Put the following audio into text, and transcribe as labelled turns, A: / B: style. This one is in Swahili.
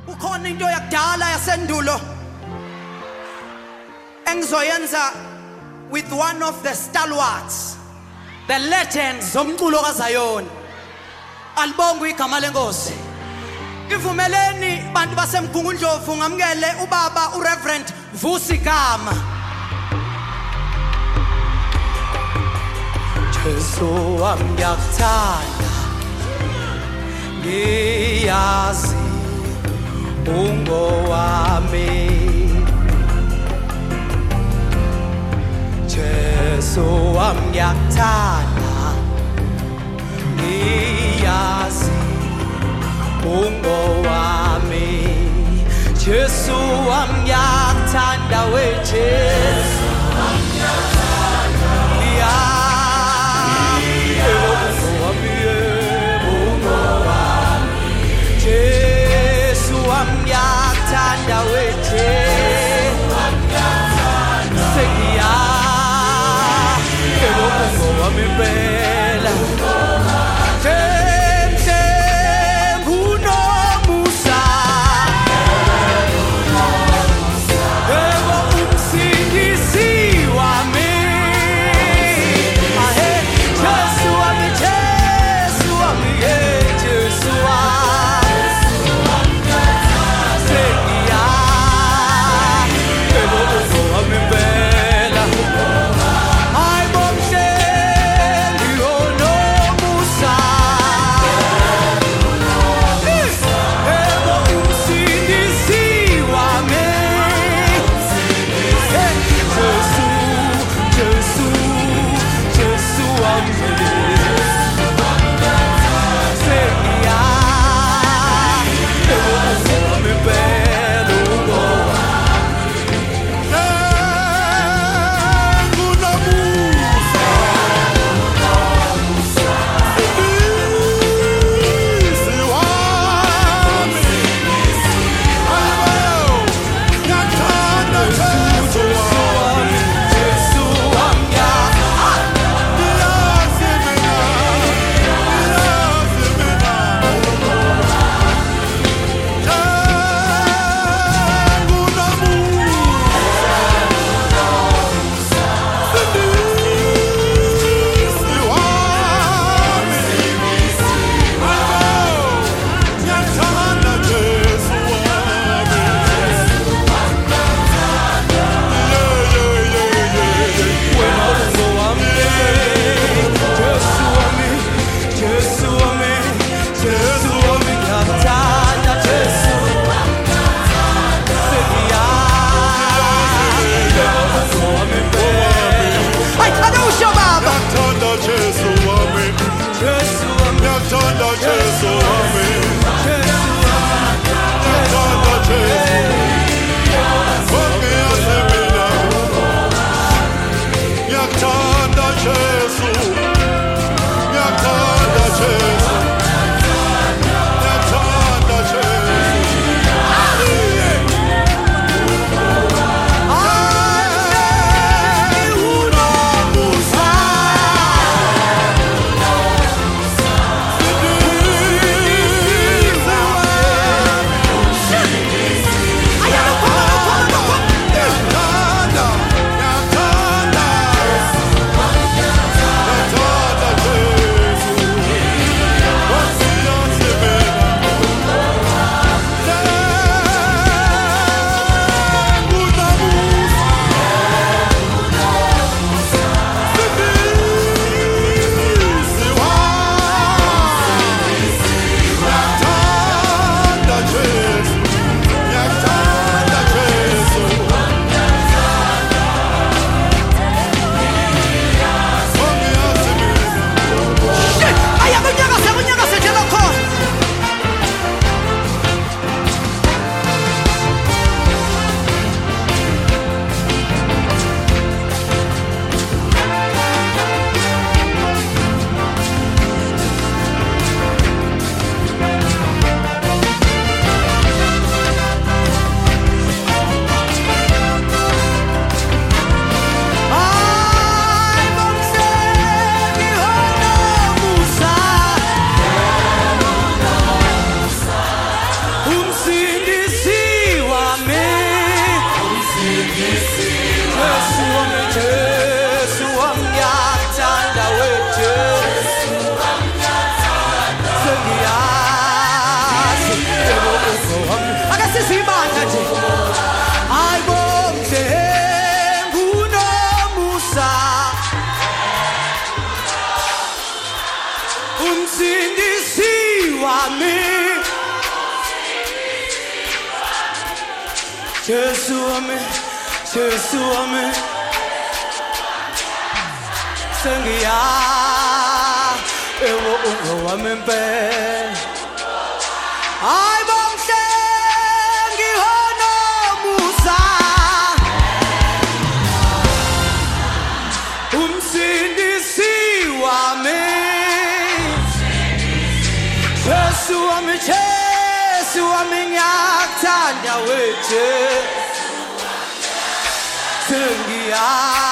A: Ukhona into yakudala yasendulo engizoyenza with one of the stalwarts, the legends zomculo kaZion. Alibonga igama lenkosi. Ivumeleni bantu basemgungundlovu ngamukele ubaba uReverend Vusigama. Jesu wami ngiyakuthanda, ngiyazi ungowami. Jesu wami ngiyakuthanda, ngiyazi ungowami. Jesu wami ngiyakuthanda we Jesu wami ngiyakuthanda, Jesu wami ngiyakuthanda we Jesu wami ngiyakuthanda, sengiyazi ungowami impela. Jesu wamnyathanda wethu sengiyazi akasizibanda nje ayibonke ngunomusa umsindisi wami Jesu wami sengiyazi ewo wami mpela ayibonke ngunomusa umsindisi wami Jesu wami ngiyakuthanda wethu sengiyazi